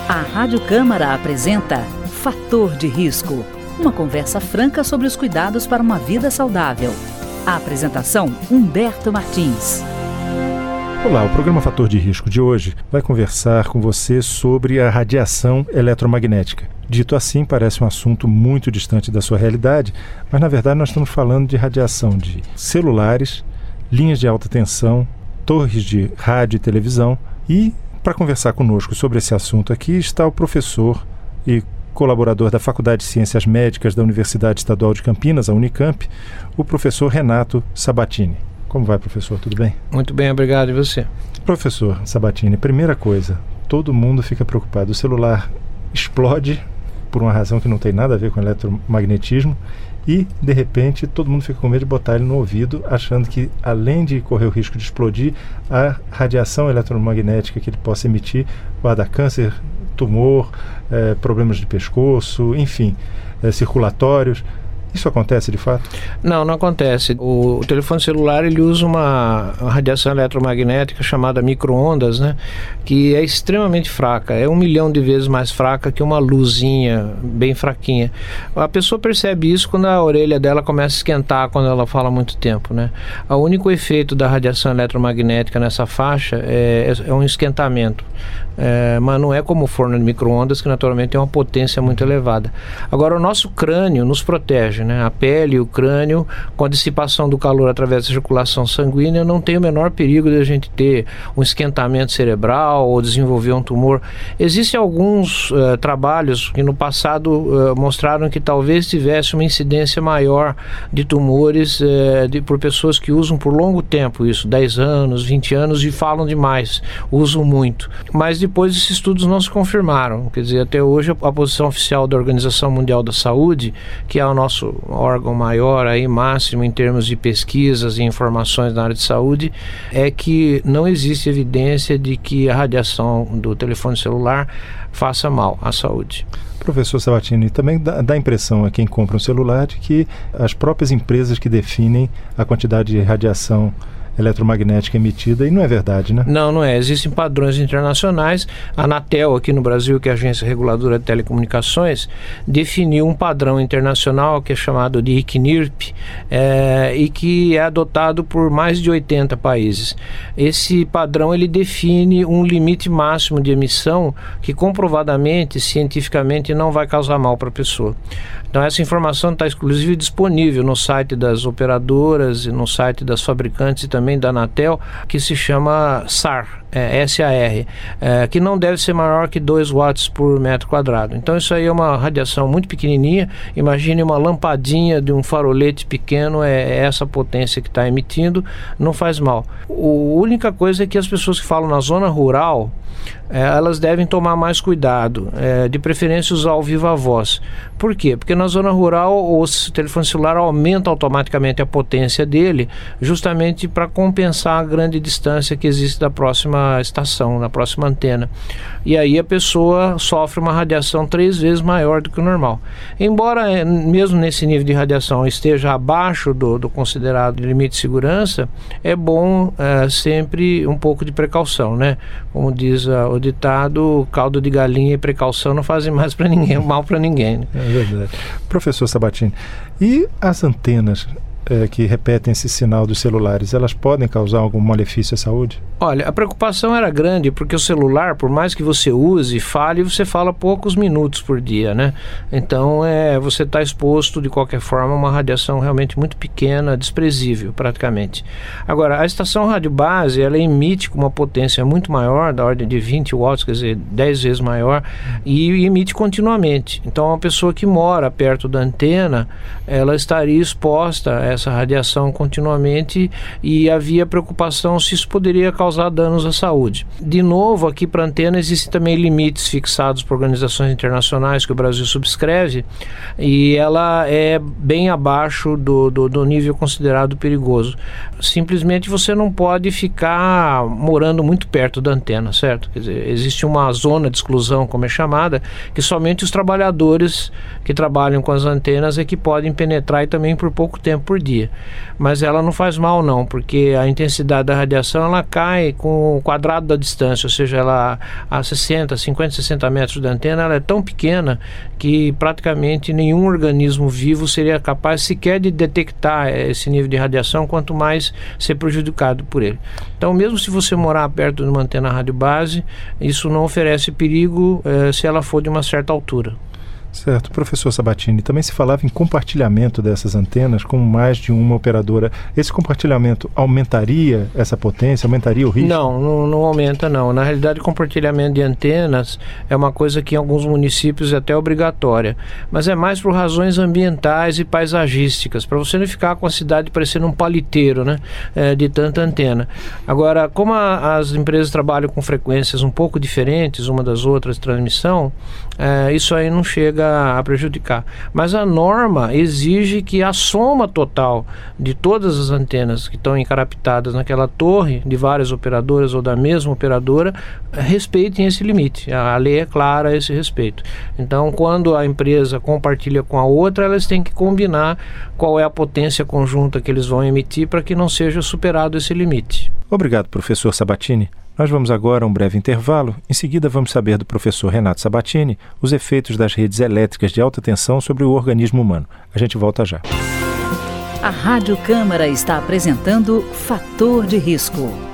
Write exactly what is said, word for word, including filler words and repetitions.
A Rádio Câmara apresenta Fator de Risco, uma conversa franca sobre os cuidados para uma vida saudável. A apresentação, Humberto Martins. Olá, o programa Fator de Risco de hoje vai conversar com você sobre a radiação eletromagnética. Dito assim, parece um assunto muito distante da sua realidade, mas na verdade nós estamos falando de radiação de celulares, linhas de alta tensão, torres de rádio e televisão. E para conversar conosco sobre esse assunto aqui está o professor e colaborador da Faculdade de Ciências Médicas da Universidade Estadual de Campinas, a Unicamp, o professor Renato Sabatini. Como vai, professor? Tudo bem? Muito bem, obrigado. E você? Professor Sabatini, primeira coisa, todo mundo fica preocupado. O celular explode por uma razão que não tem nada a ver com eletromagnetismo e, de repente, todo mundo fica com medo de botar ele no ouvido, achando que, além de correr o risco de explodir, a radiação eletromagnética que ele possa emitir vai dar câncer, tumor, eh, problemas de pescoço, enfim, eh, circulatórios. Isso acontece de fato? Não, não acontece. O, o telefone celular ele usa uma, uma radiação eletromagnética chamada micro-ondas, né, que é extremamente fraca. É um milhão de vezes mais fraca que uma luzinha bem fraquinha. A pessoa percebe isso quando a orelha dela começa a esquentar quando ela fala muito tempo, né? O único efeito da radiação eletromagnética nessa faixa é, é um esquentamento. É, mas não é como o forno de micro-ondas, que naturalmente tem uma potência muito elevada. Agora, o nosso crânio nos protege, né? A pele e o crânio, com a dissipação do calor através da circulação sanguínea, não tem o menor perigo de a gente ter um esquentamento cerebral ou desenvolver um tumor. Existem alguns uh, trabalhos que no passado uh, mostraram que talvez tivesse uma incidência maior de tumores uh, de, por pessoas que usam por longo tempo isso, dez anos, vinte anos, e falam demais, usam muito. Mas depois esses estudos não se confirmaram. Quer dizer, até hoje a, a posição oficial da Organização Mundial da Saúde, que é o nosso órgão maior, aí, máximo em termos de pesquisas e informações na área de saúde, é que não existe evidência de que a radiação do telefone celular faça mal à saúde. Professor Sabatini, também dá, dá a impressão a quem compra um celular de que as próprias empresas que definem a quantidade de radiação eletromagnética emitida, e não é verdade, né? Não, não é. Existem padrões internacionais. A Anatel, aqui no Brasil, que é a Agência Reguladora de Telecomunicações, definiu um padrão internacional que é chamado de I C N I R P, é, e que é adotado por mais de oitenta países. Esse padrão ele define um limite máximo de emissão que comprovadamente, cientificamente, não vai causar mal para a pessoa. Então essa informação está exclusiva e disponível no site das operadoras e no site das fabricantes e também da Anatel, que se chama S A R, é, S A R, é, que não deve ser maior que dois watts por metro quadrado. Então isso aí é uma radiação muito pequenininha. Imagine uma lampadinha de um farolete pequeno, é essa potência que está emitindo, não faz mal. A única coisa é que as pessoas que falam na zona rural, É, elas devem tomar mais cuidado, é, de preferência usar o viva voz. Por quê? Porque na zona rural o telefone celular aumenta automaticamente a potência dele, justamente para compensar a grande distância que existe da próxima estação, da próxima antena. E aí a pessoa sofre uma radiação três vezes maior do que o normal. Embora é, mesmo nesse nível de radiação esteja abaixo do, do considerado limite de segurança, é bom é, sempre um pouco de precaução, né? Como diz a, o ditado, caldo de galinha e precaução não fazem mais para ninguém, mal para ninguém, né? É verdade. Professor Sabatini, e as antenas é, que repetem esse sinal dos celulares, elas podem causar algum malefício à saúde? Olha, a preocupação era grande porque o celular, por mais que você use e fale, você fala poucos minutos por dia, né? Então é, você está exposto de qualquer forma a uma radiação realmente muito pequena, desprezível praticamente. Agora, a estação rádio base, ela emite com uma potência muito maior, da ordem de vinte watts, quer dizer, dez vezes maior, e emite continuamente. Então uma pessoa que mora perto da antena, ela estaria exposta a essa radiação continuamente, e havia preocupação se isso poderia causar danos à saúde. De novo, aqui para a antena existem também limites fixados por organizações internacionais que o Brasil subscreve, e ela é bem abaixo do, do, do nível considerado perigoso. Simplesmente você não pode ficar morando muito perto da antena, certo? Quer dizer, existe uma zona de exclusão, como é chamada, que somente os trabalhadores que trabalham com as antenas é que podem penetrar, e também por pouco tempo por dia. Mas ela não faz mal não, porque a intensidade da radiação ela cai com o quadrado da distância, ou seja, ela a sessenta, cinquenta, sessenta metros da antena, ela é tão pequena que praticamente nenhum organismo vivo seria capaz sequer de detectar esse nível de radiação, quanto mais ser prejudicado por ele. Então, mesmo se você morar perto de uma antena radiobase, isso não oferece perigo eh, se ela for de uma certa altura. Certo. Professor Sabatini, também se falava em compartilhamento dessas antenas com mais de uma operadora. Esse compartilhamento aumentaria essa potência, aumentaria o risco? Não, não, não aumenta não. Na realidade, o compartilhamento de antenas é uma coisa que em alguns municípios é até obrigatória, mas é mais por razões ambientais e paisagísticas, para você não ficar com a cidade parecendo um paliteiro, né, é, de tanta antena. Agora, como a, as empresas trabalham com frequências um pouco diferentes uma das outras de transmissão, é, isso aí não chega a prejudicar. Mas a norma exige que a soma total de todas as antenas que estão encarapitadas naquela torre, de várias operadoras ou da mesma operadora, respeitem esse limite. A lei é clara a esse respeito. Então, quando a empresa compartilha com a outra, elas têm que combinar qual é a potência conjunta que eles vão emitir para que não seja superado esse limite. Obrigado, professor Sabatini. Nós vamos agora a um breve intervalo. Em seguida, vamos saber do professor Renato Sabatini os efeitos das redes elétricas de alta tensão sobre o organismo humano. A gente volta já. A Rádio Câmara está apresentando Fator de Risco.